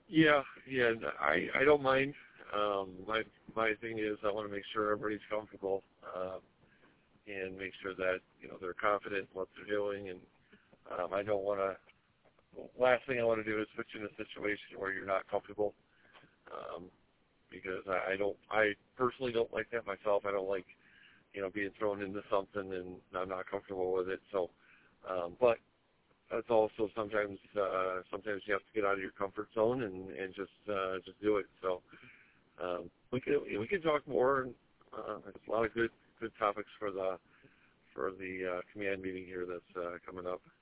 Yeah. I don't mind. My thing is I want to make sure everybody's comfortable and make sure that they're confident in what they're doing, and I don't want to. Last thing I want to do is put you in a situation where you're not comfortable, because I personally don't like that myself. I don't like being thrown into something and I'm not comfortable with it. So, but that's also sometimes you have to get out of your comfort zone and just do it. So we can talk more. And there's a lot of good topics for the command meeting here that's coming up.